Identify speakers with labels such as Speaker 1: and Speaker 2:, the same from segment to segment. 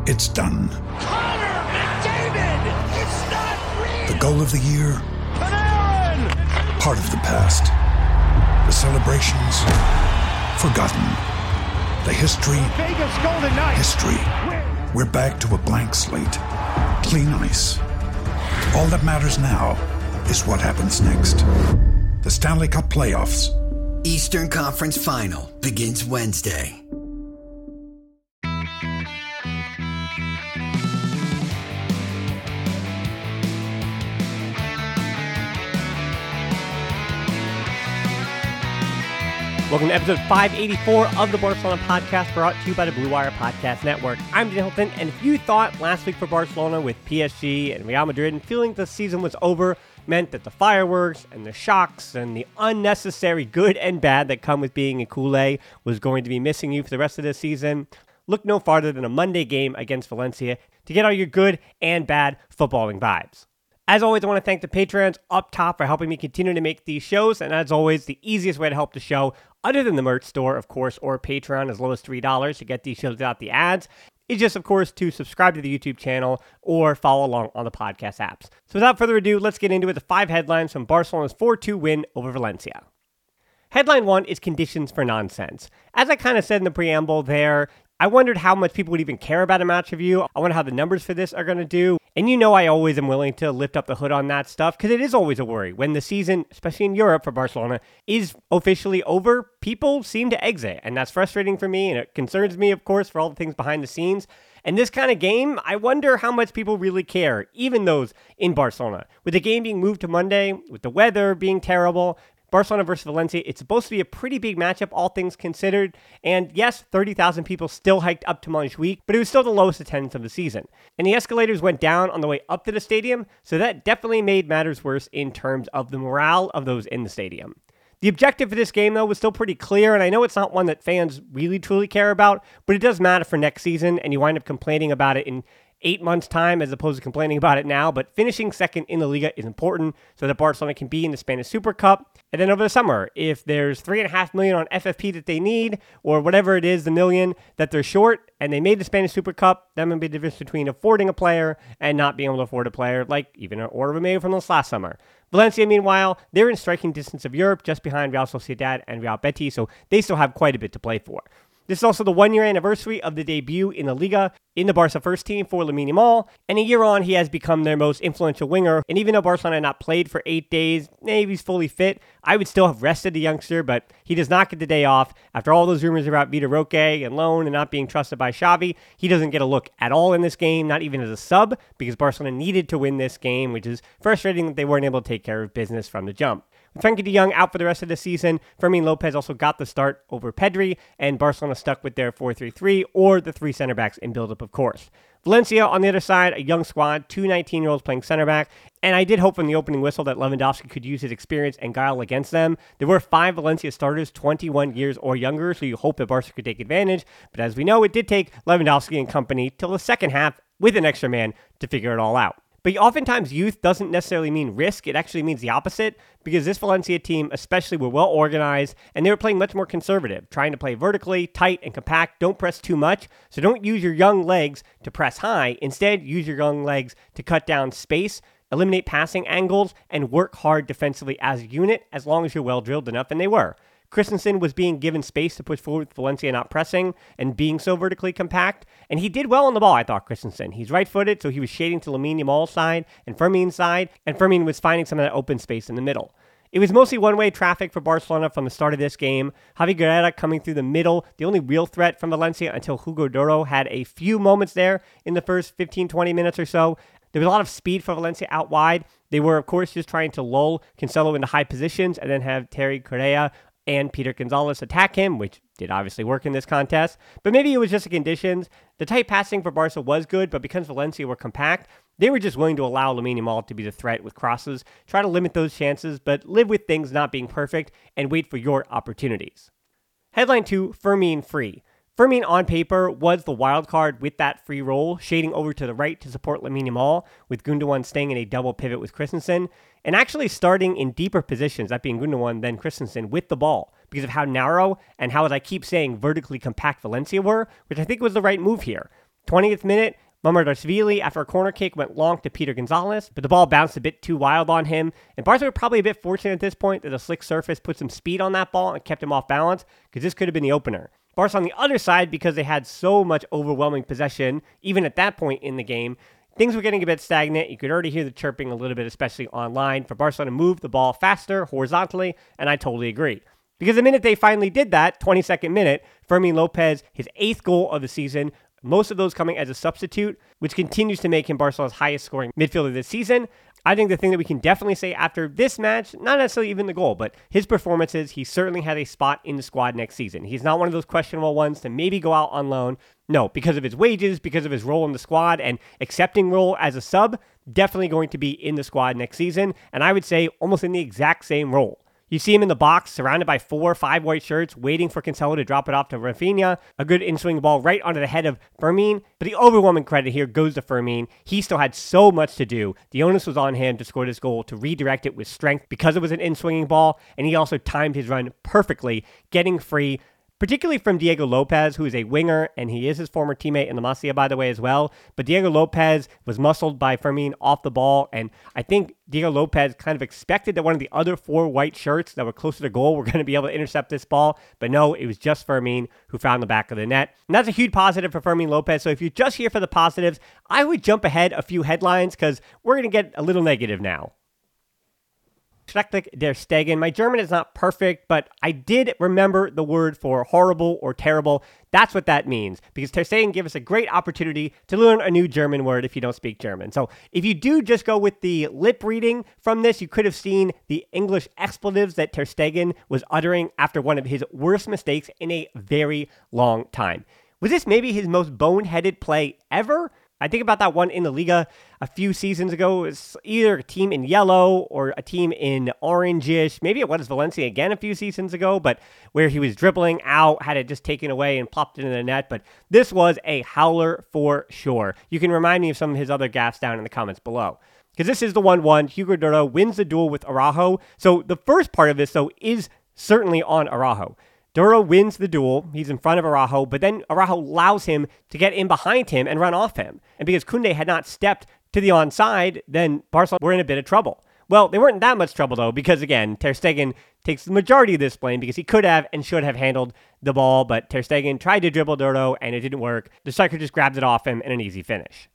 Speaker 1: It's done.
Speaker 2: Connor McDavid! It's not real!
Speaker 1: The goal of the year?
Speaker 2: Panarin!
Speaker 1: Part of the past. The celebrations? Forgotten. The history?
Speaker 2: Vegas Golden Knights!
Speaker 1: History. We're back to a blank slate. Clean ice. All that matters now is what happens next. The Stanley Cup Playoffs.
Speaker 3: Eastern Conference Final begins Wednesday.
Speaker 4: Welcome to episode 584 of the Barcelona Podcast, brought to you by the Blue Wire Podcast Network. I'm Dan Hilton, and if you thought last week for Barcelona with PSG and Real Madrid and feeling the season was over meant that the fireworks and the shocks and the unnecessary good and bad that come with being a culé was going to be missing you for the rest of this season, look no farther than a Monday game against Valencia to get all your good and bad footballing vibes. As always, I want to thank the patrons up top for helping me continue to make these shows, and as always, the easiest way to help the show, other than the merch store, of course, or Patreon as low as $3 to get these shows without the ads, is just, of course, to subscribe to the YouTube channel or follow along on the podcast apps. So without further ado, let's get into it. The 5 headlines from Barcelona's 4-2 win over Valencia. Headline 1 is conditions for nonsense. As I kind of said in the preamble there, I wondered how much people would even care about a match review. I wonder how the numbers for this are going to do. And you know I always am willing to lift up the hood on that stuff because it is always a worry. When the season, especially in Europe for Barcelona, is officially over, people seem to exit. And that's frustrating for me, and it concerns me, of course, for all the things behind the scenes. And this kind of game, I wonder how much people really care, even those in Barcelona. With the game being moved to Monday, with the weather being terrible, Barcelona versus Valencia, it's supposed to be a pretty big matchup, all things considered. And yes, 30,000 people still hiked up to Montjuic, but it was still the lowest attendance of the season. And the escalators went down on the way up to the stadium, so that definitely made matters worse in terms of the morale of those in the stadium. The objective for this game, though, was still pretty clear, and I know it's not one that fans really truly care about, but it does matter for next season, and you wind up complaining about it in 8 months' time as opposed to complaining about it now. But finishing second in the Liga is important so that Barcelona can be in the Spanish Super Cup. And then over the summer, if there's $3.5 million on FFP that they need, or whatever it is, the million that they're short, and they made the Spanish Super Cup, that would be the difference between affording a player and not being able to afford a player, like even an Aubameyang from this last summer. Valencia, meanwhile, they're in striking distance of Europe, just behind Real Sociedad and Real Betis, so they still have quite a bit to play for. This is also the 1-year anniversary of the debut in the Liga in the Barca first team for Lamine Yamal, and a year on, he has become their most influential winger. And even though Barcelona had not played for 8 days, maybe he's fully fit, I would still have rested the youngster, but he does not get the day off. After all those rumors about Vitor Roque and loan and not being trusted by Xavi, he doesn't get a look at all in this game, not even as a sub, because Barcelona needed to win this game, which is frustrating that they weren't able to take care of business from the jump. With Frenkie de Jong out for the rest of the season, Fermin Lopez also got the start over Pedri, and Barcelona stuck with their 4-3-3 or the 3 center backs in build-up, of course. Valencia, on the other side, a young squad, 2 19-year-olds playing center back, and I did hope from the opening whistle that Lewandowski could use his experience and guile against them. There were 5 Valencia starters, 21 years or younger, so you hope that Barca could take advantage, but as we know, it did take Lewandowski and company till the second half with an extra man to figure it all out. But oftentimes youth doesn't necessarily mean risk. It actually means the opposite, because this Valencia team especially were well organized and they were playing much more conservative, trying to play vertically, tight, and compact. Don't press too much. So don't use your young legs to press high. Instead, use your young legs to cut down space, eliminate passing angles, and work hard defensively as a unit as long as you're well drilled enough, and they were. Christensen was being given space to push forward with Valencia not pressing and being so vertically compact. And he did well on the ball, I thought, Christensen. He's right-footed, so he was shading to Lamine Yamal's side and Fermin's side, and Fermin was finding some of that open space in the middle. It was mostly one-way traffic for Barcelona from the start of this game. Javi Guerrera coming through the middle, the only real threat from Valencia until Hugo Duro had a few moments there in the first 15-20 minutes or so. There was a lot of speed for Valencia out wide. They were, of course, just trying to lull Cancelo into high positions and then have Terry Correa and Peter Gonzalez attack him, which did obviously work in this contest. But maybe it was just the conditions. The tight passing for Barca was good, but because Valencia were compact, they were just willing to allow Lamine Yamal to be the threat with crosses, try to limit those chances, but live with things not being perfect and wait for your opportunities. Headline 2, Fermin free. Fermin on paper was the wild card with that free roll, shading over to the right to support Lamine Yamal, with Gundogan staying in a double pivot with Christensen, and actually starting in deeper positions, that being Gundogan then Christensen, with the ball, because of how narrow and how, as I keep saying, vertically compact Valencia were, which I think was the right move here. 20th minute, Mamardashvili, after a corner kick, went long to Peter Gonzalez, but the ball bounced a bit too wild on him. And Barca were probably a bit fortunate at this point that a slick surface put some speed on that ball and kept him off balance, because this could have been the opener. Barca on the other side, because they had so much overwhelming possession, even at that point in the game, things were getting a bit stagnant. You could already hear the chirping a little bit, especially online, for Barcelona to move the ball faster, horizontally, and I totally agree. Because the minute they finally did that, 22nd minute, Fermin Lopez, his 8th goal of the season, most of those coming as a substitute, which continues to make him Barcelona's highest scoring midfielder this season. I think the thing that we can definitely say after this match, not necessarily even the goal, but his performances, he certainly had a spot in the squad next season. He's not one of those questionable ones to maybe go out on loan. No, because of his wages, because of his role in the squad, and accepting role as a sub, definitely going to be in the squad next season, and I would say almost in the exact same role. You see him in the box, surrounded by 4 or 5 white shirts, waiting for Cancelo to drop it off to Rafinha. A good in-swing ball right onto the head of Fermin. But the overwhelming credit here goes to Fermin. He still had so much to do. The onus was on him to score this goal, to redirect it with strength because it was an in-swinging ball. And he also timed his run perfectly, getting free, particularly from Diego Lopez, who is a winger, and he is his former teammate in La Masia, by the way, as well. But Diego Lopez was muscled by Fermin off the ball, and I think Diego Lopez kind of expected that one of the other 4 white shirts that were closer to goal were going to be able to intercept this ball, but no, it was just Fermin who found the back of the net. And that's a huge positive for Fermin Lopez, so if you're just here for the positives, I would jump ahead a few headlines, because we're going to get a little negative now. Schrecklich der Stegen. My German is not perfect, but I did remember the word for horrible or terrible. That's what that means, because Ter Stegen gave us a great opportunity to learn a new German word if you don't speak German. So if you do just go with the lip reading from this, you could have seen the English expletives that Ter Stegen was uttering after one of his worst mistakes in a very long time. Was this maybe his most boneheaded play ever? I think about that one in the Liga a few seasons ago. It was either a team in yellow or a team in orangish. Maybe it was Valencia again a few seasons ago, but where he was dribbling out, had it just taken away and plopped it in the net. But this was a howler for sure. You can remind me of some of his other gaffes down in the comments below. Because this is the 1-1. Hugo Duro wins the duel with Araujo. So the first part of this, though, is certainly on Araujo. Duro wins the duel, he's in front of Araujo, but then Araujo allows him to get in behind him and run off him. And because Koundé had not stepped to the onside, then Barcelona were in a bit of trouble. Well, they weren't in that much trouble though, because again, Ter Stegen takes the majority of this blame because he could have and should have handled the ball, but Ter Stegen tried to dribble Duro and it didn't work. The striker just grabbed it off him in an easy finish.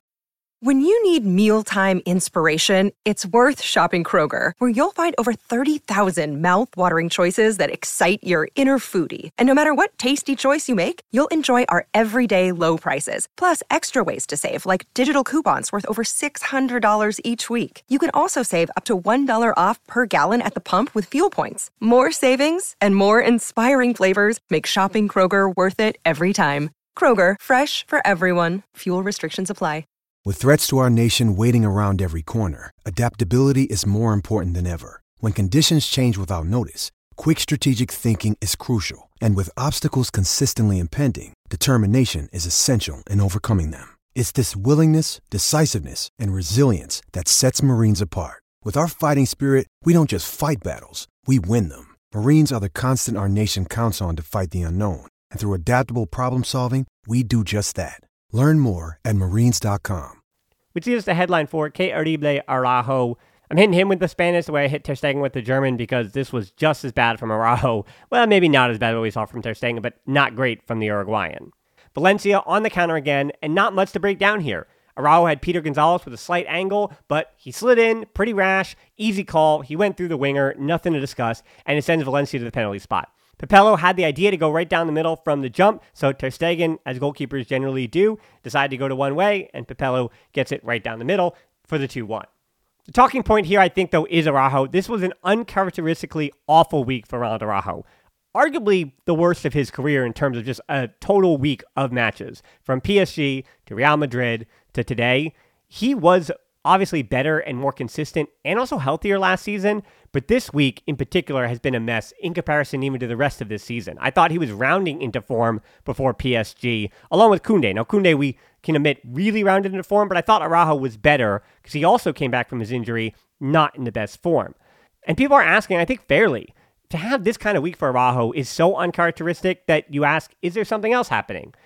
Speaker 5: When you need mealtime inspiration, it's worth shopping Kroger, where you'll find over 30,000 mouth-watering choices that excite your inner foodie. And no matter what tasty choice you make, you'll enjoy our everyday low prices, plus extra ways to save, like digital coupons worth over $600 each week. You can also save up to $1 off per gallon at the pump with fuel points. More savings and more inspiring flavors make shopping Kroger worth it every time. Kroger, fresh for everyone. Fuel restrictions apply.
Speaker 6: With threats to our nation waiting around every corner, adaptability is more important than ever. When conditions change without notice, quick strategic thinking is crucial. And with obstacles consistently impending, determination is essential in overcoming them. It's this willingness, decisiveness, and resilience that sets Marines apart. With our fighting spirit, we don't just fight battles, we win them. Marines are the constant our nation counts on to fight the unknown. And through adaptable problem solving, we do just that. Learn more at marines.com.
Speaker 4: Which is the headline for Que Horrible Araujo. I'm hitting him with the Spanish the way I hit Ter Stegen with the German, because this was just as bad from Araujo. Well, maybe not as bad as what we saw from Ter Stegen, but not great from the Uruguayan. Valencia on the counter again, and not much to break down here. Araujo had Peter Gonzalez with a slight angle, but he slid in, pretty rash, easy call. He went through the winger, nothing to discuss, and it sends Valencia to the penalty spot. Pepello had the idea to go right down the middle from the jump, so Ter Stegen, as goalkeepers generally do, decided to go to one way, and Pepello gets it right down the middle for the 2-1. The talking point here, I think, though, is Araujo. This was an uncharacteristically awful week for Ronald Araujo. Arguably the worst of his career in terms of just a total week of matches. From PSG to Real Madrid to today, he was obviously better and more consistent and also healthier last season, but this week in particular has been a mess in comparison even to the rest of this season. I thought he was rounding into form before PSG, along with Koundé. Now Koundé, we can admit, really rounded into form, but I thought Araujo was better because he also came back from his injury not in the best form. And people are asking, I think fairly, to have this kind of week for Araujo is so uncharacteristic that you ask, is there something else happening?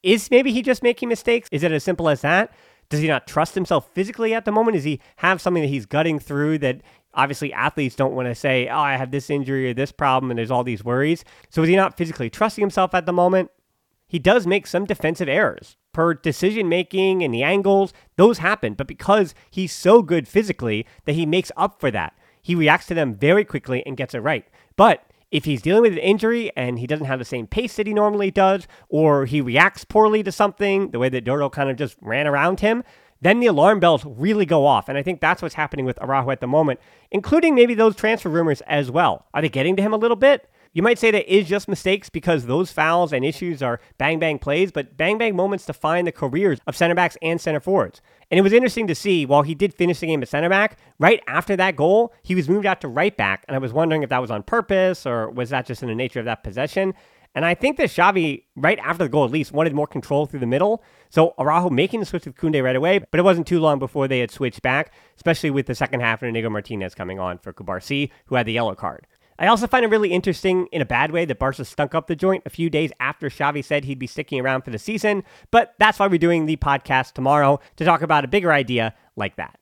Speaker 4: Is maybe he just making mistakes? Is it as simple as that? Does he not trust himself physically at the moment? Does he have something that he's gutting through that obviously athletes don't want to say, oh, I have this injury or this problem and there's all these worries. So is he not physically trusting himself at the moment? He does make some defensive errors. Per decision making and the angles, those happen. But because he's so good physically that he makes up for that. He reacts to them very quickly and gets it right. But if he's dealing with an injury and he doesn't have the same pace that he normally does, or he reacts poorly to something, the way that Dordo kind of just ran around him, then the alarm bells really go off. And I think that's what's happening with Araujo at the moment, including maybe those transfer rumors as well. Are they getting to him a little bit? You might say that is just mistakes because those fouls and issues are bang-bang plays, but bang-bang moments define the careers of center backs and center forwards. And it was interesting to see, while he did finish the game at center back, right after that goal, he was moved out to right back, and I was wondering if that was on purpose or was that just in the nature of that possession. And I think that Xavi, right after the goal at least, wanted more control through the middle. So Araujo making the switch with Koundé right away, but it wasn't too long before they had switched back, especially with the second half and Inigo Martinez coming on for Cubarsí, who had the yellow card. I also find it really interesting, in a bad way, that Barca stunk up the joint a few days after Xavi said he'd be sticking around for the season, but that's why we're doing the podcast tomorrow, to talk about a bigger idea like that.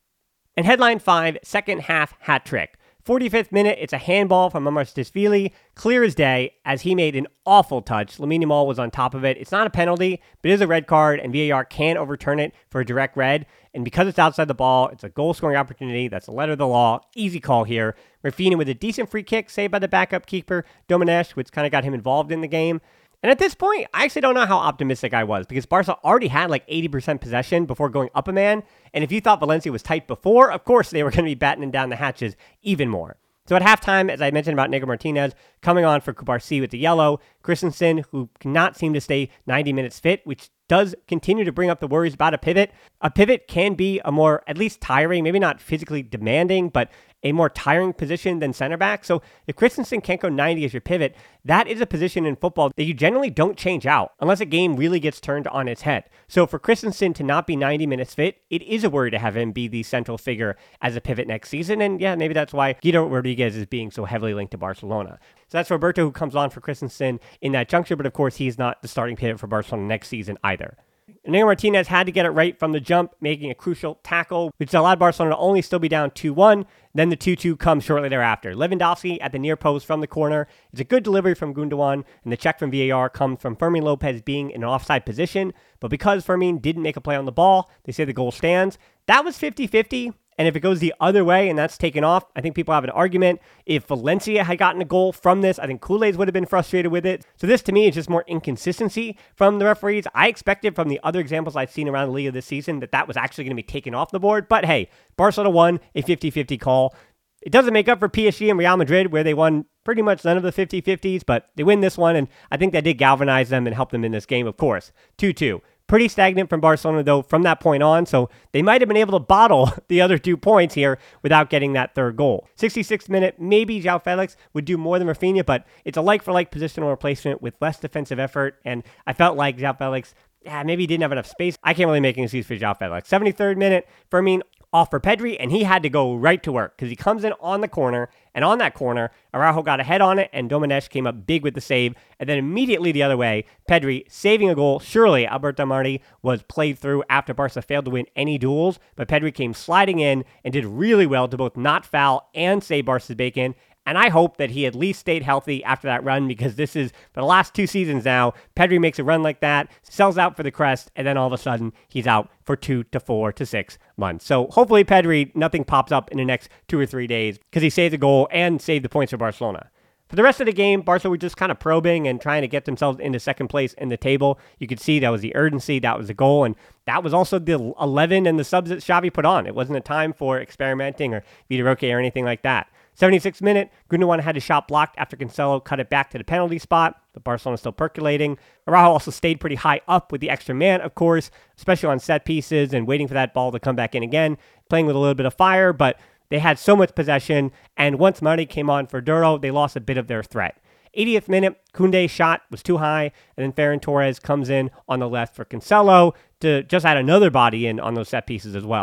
Speaker 4: And headline 5, second half hat trick. 45th minute, it's a handball from Mamartisvili, clear as day, as he made an awful touch. Lamine Yamal was on top of it. It's not a penalty, but it is a red card, and VAR can overturn it for a direct red. And because it's outside the ball, it's a goal-scoring opportunity. That's the letter of the law. Easy call here. Rafinha with a decent free kick, saved by the backup keeper, Domenech, which kind of got him involved in the game. And at this point, I actually don't know how optimistic I was, because Barca already had like 80% possession before going up a man. And if you thought Valencia was tight before, of course they were going to be battening down the hatches even more. So at halftime, as I mentioned about Inigo Martinez, coming on for Cubarsí with the yellow, Christensen, who cannot seem to stay 90 minutes fit, which does continue to bring up the worries about a pivot. A pivot can be a more, at least tiring, maybe not physically demanding, but a more tiring position than center back. So if Christensen can't go 90 as your pivot, that is a position in football that you generally don't change out unless a game really gets turned on its head. So for Christensen to not be 90 minutes fit, it is a worry to have him be the central figure as a pivot next season. And yeah, maybe that's why Guido Rodriguez is being so heavily linked to Barcelona. So that's Roberto, who comes on for Christensen in that juncture, but of course he's not the starting pivot for Barcelona next season either. Inigo Martinez had to get it right from the jump, making a crucial tackle, which allowed Barcelona to only still be down 2-1. Then the 2-2 comes shortly thereafter. Lewandowski at the near post from the corner. It's a good delivery from Gundogan, and the check from VAR comes from Fermin Lopez being in an offside position. But because Fermin didn't make a play on the ball, they say the goal stands. That was 50-50. And if it goes the other way and that's taken off, I think people have an argument. If Valencia had gotten a goal from this, I think Kool-Aid would have been frustrated with it. So this, to me, is just more inconsistency from the referees. I expected from the other examples I've seen around the league this season that was actually going to be taken off the board. But hey, Barcelona won a 50-50 call. It doesn't make up for PSG and Real Madrid, where they won pretty much none of the 50-50s, but they win this one, and I think that did galvanize them and help them in this game, of course. 2-2. Pretty stagnant from Barcelona, though, from that point on, so they might have been able to bottle the other 2 points here without getting that third goal. 66th minute, maybe João Felix would do more than Rafinha, but it's a like-for-like positional replacement with less defensive effort, and I felt like João Felix, maybe he didn't have enough space. I can't really make an excuse for João Felix. 73rd minute, Fermin off for Pedri, and he had to go right to work because he comes in on the corner, and on that corner, Araujo got a head on it, and Domenech came up big with the save, and then immediately the other way, Pedri saving a goal. Surely Alberto Marti was played through after Barca failed to win any duels, but Pedri came sliding in and did really well to both not foul and save Barca's bacon. And I hope that he at least stayed healthy after that run, because this is, for the last 2 seasons now, Pedri makes a run like that, sells out for the crest, and then all of a sudden, he's out for 2 to 4 to 6 months. So hopefully Pedri, nothing pops up in the next 2 or 3 days, because he saved a goal and saved the points for Barcelona. For the rest of the game, Barca were just kind of probing and trying to get themselves into second place in the table. You could see that was the urgency, that was the goal, and that was also the 11 and the subs that Xavi put on. It wasn't a time for experimenting or Vitor Roque or anything like that. 76th minute, Gundogan had his shot blocked after Cancelo cut it back to the penalty spot, but Barcelona still percolating. Araujo also stayed pretty high up with the extra man, of course, especially on set pieces and waiting for that ball to come back in again, playing with a little bit of fire, but they had so much possession, and once Marti came on for Duro, they lost a bit of their threat. 80th minute, Koundé's shot was too high, and then Ferran Torres comes in on the left for Cancelo to just add another body in on those set pieces as well.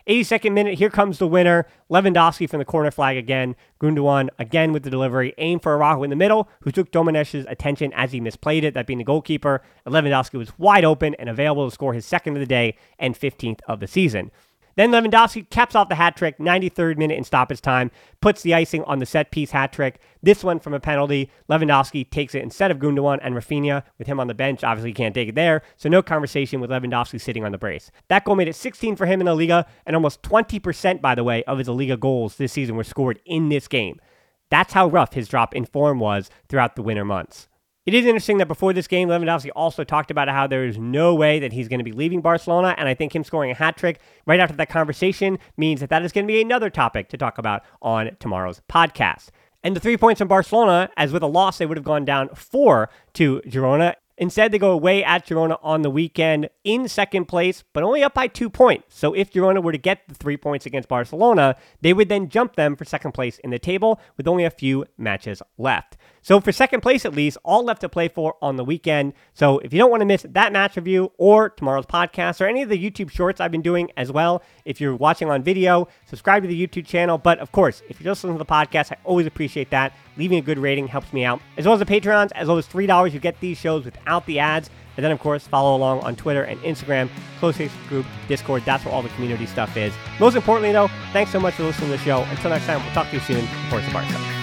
Speaker 4: 82nd minute, here comes the winner. Lewandowski from the corner flag again. Gundogan again with the delivery. Aim for Araujo in the middle, who took Domenech's attention as he misplayed it, that being the goalkeeper. And Lewandowski was wide open and available to score his second of the day and 15th of the season. Then Lewandowski caps off the hat trick, 93rd minute in stoppage time, puts the icing on the set-piece hat trick. This one from a penalty. Lewandowski takes it instead of Gundogan and Rafinha. With him on the bench, obviously he can't take it there, so no conversation with Lewandowski sitting on the brace. That goal made it 16 for him in La Liga, and almost 20%, by the way, of his La Liga goals this season were scored in this game. That's how rough his drop in form was throughout the winter months. It is interesting that before this game, Lewandowski also talked about how there is no way that he's going to be leaving Barcelona, and I think him scoring a hat trick right after that conversation means that is going to be another topic to talk about on tomorrow's podcast. And the 3 points from Barcelona, as with a loss, they would have gone down 4 to Girona. Instead, they go away at Girona on the weekend in second place, but only up by 2 points. So if Girona were to get the 3 points against Barcelona, they would then jump them for second place in the table with only a few matches left. So for second place, at least, all left to play for on the weekend. So if you don't want to miss that match review or tomorrow's podcast or any of the YouTube shorts I've been doing as well, if you're watching on video, subscribe to the YouTube channel. But of course, if you're just listening to the podcast, I always appreciate that. Leaving a good rating helps me out. As well as the Patreons, as low as $3, you get these shows without the ads. And then, of course, follow along on Twitter and Instagram, close Facebook group, Discord. That's where all the community stuff is. Most importantly, though, thanks so much for listening to the show. Until next time, we'll talk to you soon. Forza Barca.